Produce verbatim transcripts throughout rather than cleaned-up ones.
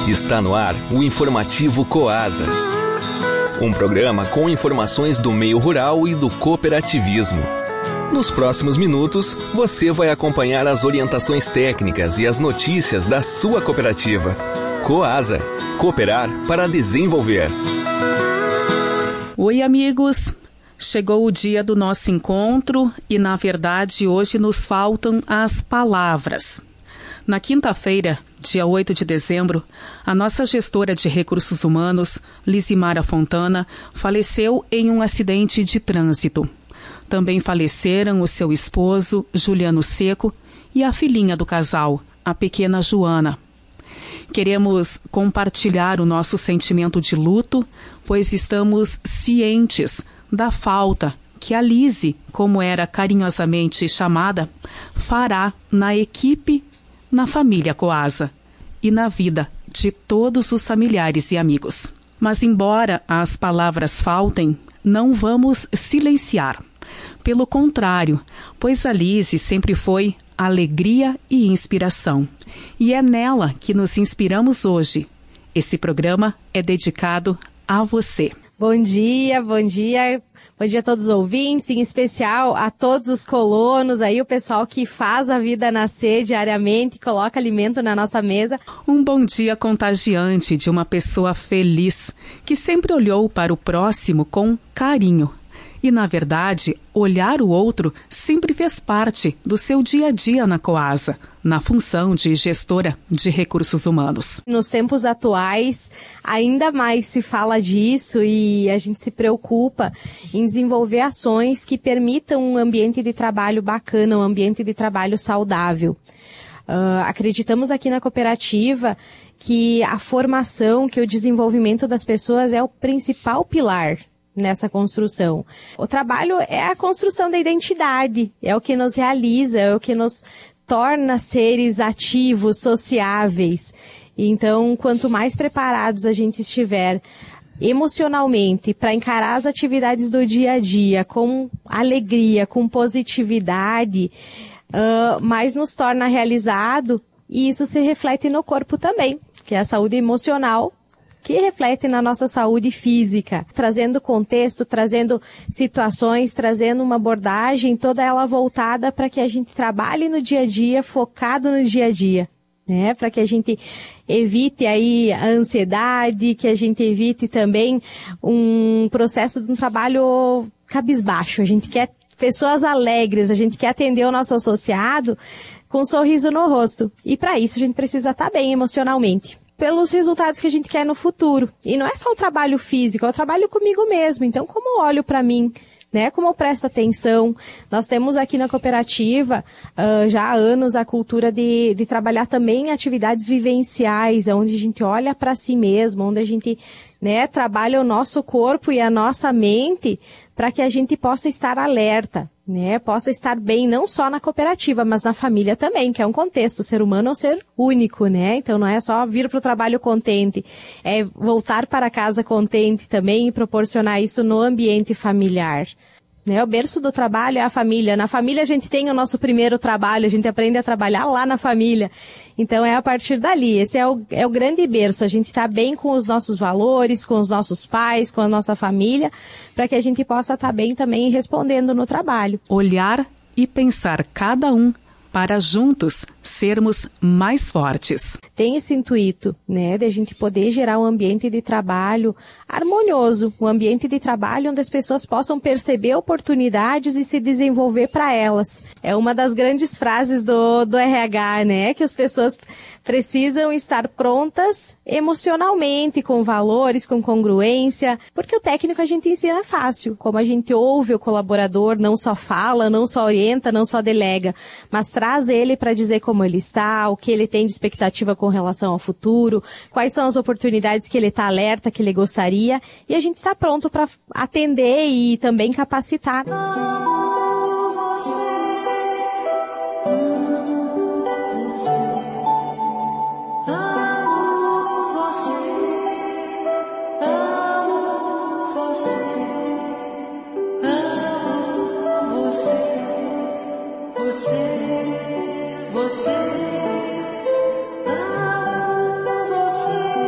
Está no ar o Informativo Coasa. Um programa com informações do meio rural e do cooperativismo. Nos próximos minutos, você vai acompanhar as orientações técnicas e as notícias da sua cooperativa. Coasa. Cooperar para desenvolver. Oi, amigos. Chegou o dia do nosso encontro e, na verdade, hoje nos faltam as palavras. Na quinta-feira, dia oito de dezembro, a nossa gestora de recursos humanos, Lizimara Fontana, faleceu em um acidente de trânsito. Também faleceram o seu esposo, Juliano Seco, e a filhinha do casal, a pequena Joana. Queremos compartilhar o nosso sentimento de luto, pois estamos cientes da falta que a Lizy, como era carinhosamente chamada, fará na equipe, na família Coasa e na vida de todos os familiares e amigos. Mas embora as palavras faltem, não vamos silenciar. Pelo contrário, pois a Lizy sempre foi alegria e inspiração. E é nela que nos inspiramos hoje. Esse programa é dedicado a você. Bom dia, bom dia. Bom dia a todos os ouvintes, em especial a todos os colonos, aí o pessoal que faz a vida nascer diariamente, coloca alimento na nossa mesa. Um bom dia contagiante de uma pessoa feliz, que sempre olhou para o próximo com carinho. E, na verdade, olhar o outro sempre fez parte do seu dia a dia na Coasa, na função de gestora de recursos humanos. Nos tempos atuais, ainda mais se fala disso e a gente se preocupa em desenvolver ações que permitam um ambiente de trabalho bacana, um ambiente de trabalho saudável. Uh, acreditamos aqui na cooperativa que a formação, que o desenvolvimento das pessoas é o principal pilar nessa construção. O trabalho é a construção da identidade, é o que nos realiza, é o que nos torna seres ativos, sociáveis. Então, quanto mais preparados a gente estiver emocionalmente para encarar as atividades do dia a dia com alegria, com positividade, uh, mais nos torna realizado, e isso se reflete no corpo também, que é a saúde emocional, que reflete na nossa saúde física, trazendo contexto, trazendo situações, trazendo uma abordagem, toda ela voltada para que a gente trabalhe no dia a dia, focado no dia a dia, né? Para que a gente evite aí a ansiedade, que a gente evite também um processo de um trabalho cabisbaixo. A gente quer pessoas alegres, a gente quer atender o nosso associado com um sorriso no rosto. E para isso a gente precisa estar bem emocionalmente, pelos resultados que a gente quer no futuro. E não é só o trabalho físico, é o trabalho comigo mesmo. Então, como eu olho para mim, né? Como eu presto atenção? Nós temos aqui na cooperativa, uh, já há anos, a cultura de, de trabalhar também em atividades vivenciais, onde a gente olha para si mesmo, onde a gente, né, trabalha o nosso corpo e a nossa mente para que a gente possa estar alerta, né, possa estar bem não só na cooperativa, mas na família também, que é um contexto. O ser humano é um ser único, né? Então não é só vir para o trabalho contente, é voltar para casa contente também e proporcionar isso no ambiente familiar. Né, o berço do trabalho é a família. Na família a gente tem o nosso primeiro trabalho, a gente aprende a trabalhar lá na família. Então é a partir dali, esse é o, é o grande berço, a gente está bem com os nossos valores, com os nossos pais, com a nossa família, para que a gente possa estar bem também respondendo no trabalho. Olhar e pensar cada um para juntos sermos mais fortes. Tem esse intuito, né, de a gente poder gerar um ambiente de trabalho harmonioso, um ambiente de trabalho onde as pessoas possam perceber oportunidades e se desenvolver para elas. É uma das grandes frases do, do R H, né, que as pessoas precisam estar prontas emocionalmente, com valores, com congruência, porque o técnico a gente ensina fácil, como a gente ouve o colaborador, não só fala, não só orienta, não só delega, mas traz ele para dizer como ele está, o que ele tem de expectativa com relação ao futuro, quais são as oportunidades que ele está alerta, que ele gostaria, e a gente está pronto para atender e também capacitar. Você, amo você.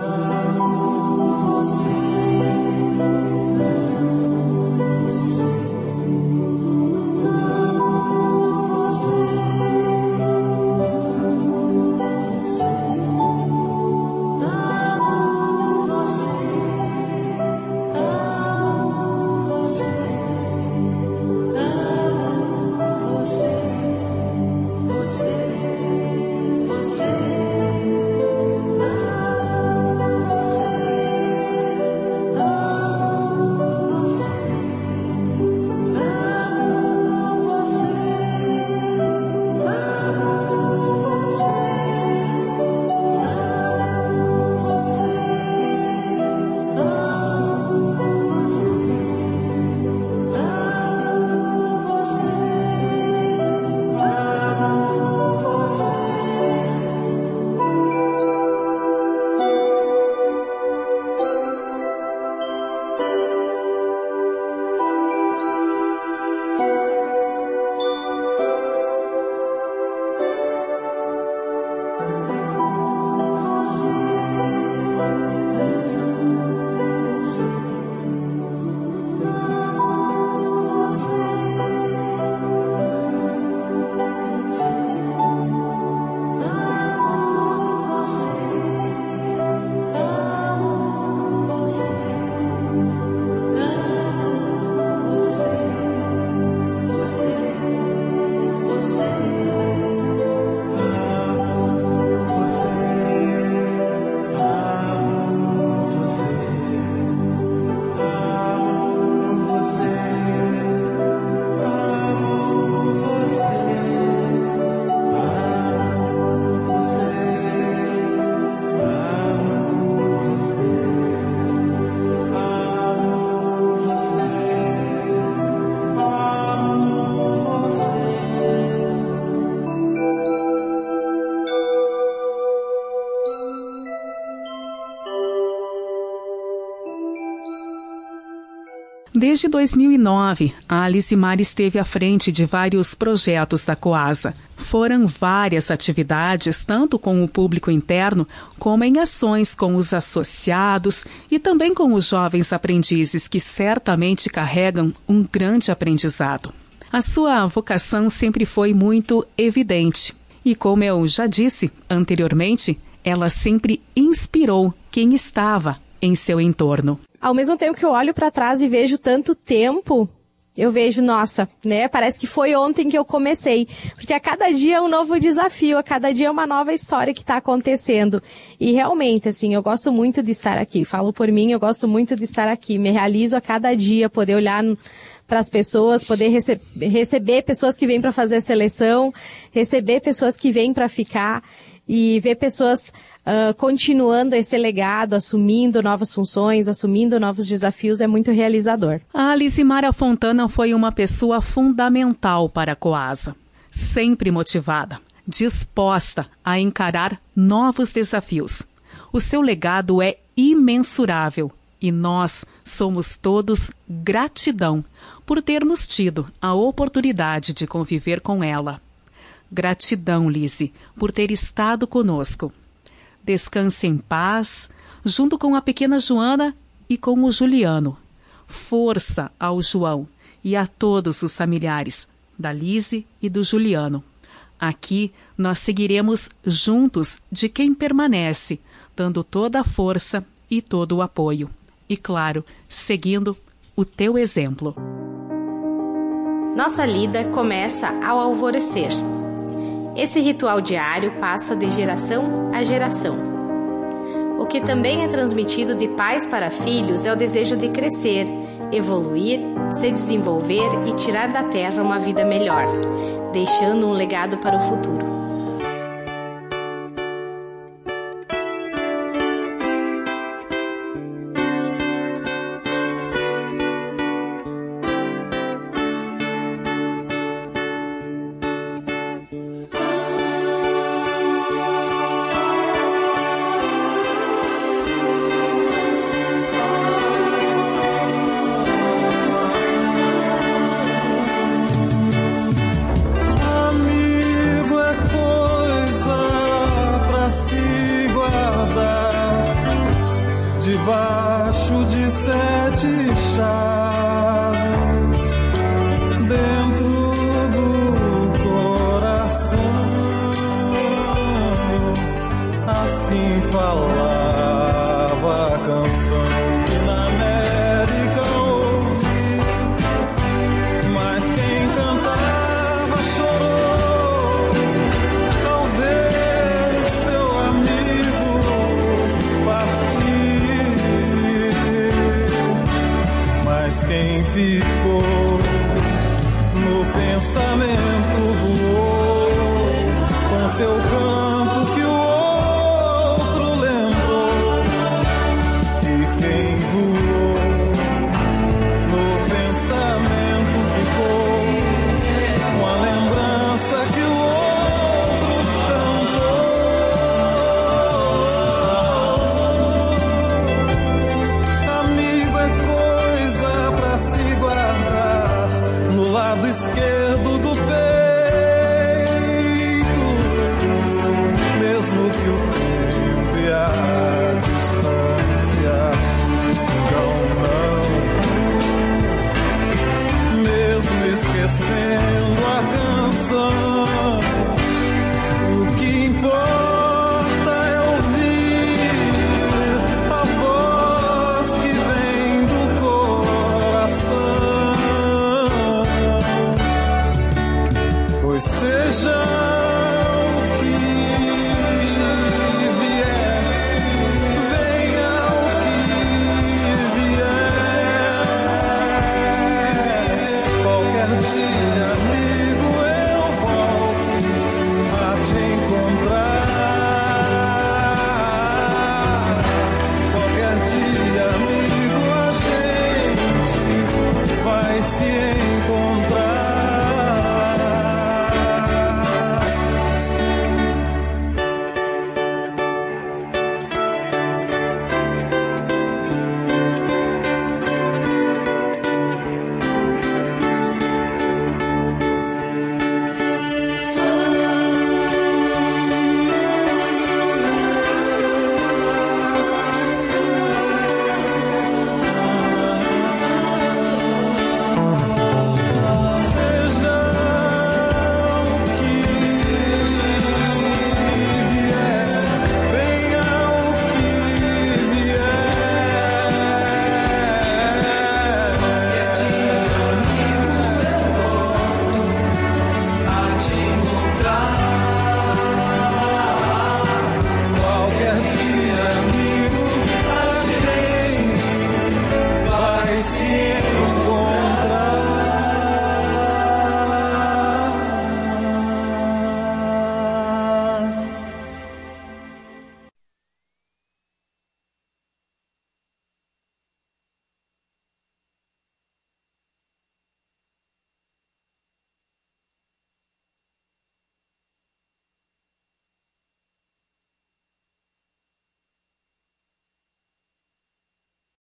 Desde dois mil e nove, a Alisimar esteve à frente de vários projetos da Coasa. Foram várias atividades, tanto com o público interno, como em ações com os associados e também com os jovens aprendizes, que certamente carregam um grande aprendizado. A sua vocação sempre foi muito evidente. E como eu já disse anteriormente, ela sempre inspirou quem estava em seu entorno. Ao mesmo tempo que eu olho para trás e vejo tanto tempo, eu vejo, nossa, né? Parece que foi ontem que eu comecei. Porque a cada dia é um novo desafio, a cada dia é uma nova história que está acontecendo. E realmente, assim, eu gosto muito de estar aqui. Falo por mim, eu gosto muito de estar aqui. Me realizo a cada dia, poder olhar para as pessoas, poder rece- receber pessoas que vêm para fazer a seleção, receber pessoas que vêm para ficar e ver pessoas Uh, continuando esse legado, assumindo novas funções, assumindo novos desafios, é muito realizador. A Alisimar Fontana foi uma pessoa fundamental para a Coasa, sempre motivada, disposta a encarar novos desafios. O seu legado é imensurável e nós somos todos gratidão por termos tido a oportunidade de conviver com ela. Gratidão, Lise, por ter estado conosco. Descanse em paz, junto com a pequena Joana e com o Juliano. Força ao João e a todos os familiares da Lise e do Juliano. Aqui nós seguiremos juntos de quem permanece, dando toda a força e todo o apoio. E claro, seguindo o teu exemplo. Nossa lida começa ao alvorecer. Esse ritual diário passa de geração a geração. O que também é transmitido de pais para filhos é o desejo de crescer, evoluir, se desenvolver e tirar da terra uma vida melhor, deixando um legado para o futuro. debaixo de sete chaves.